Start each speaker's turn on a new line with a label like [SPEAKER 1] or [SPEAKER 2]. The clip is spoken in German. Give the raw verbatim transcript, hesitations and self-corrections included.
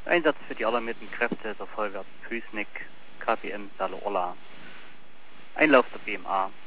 [SPEAKER 1] Einsatz für die alarmierten Kräfte der Feuerwehr Püßnick, K P M Daloorla. Einlauf der B M A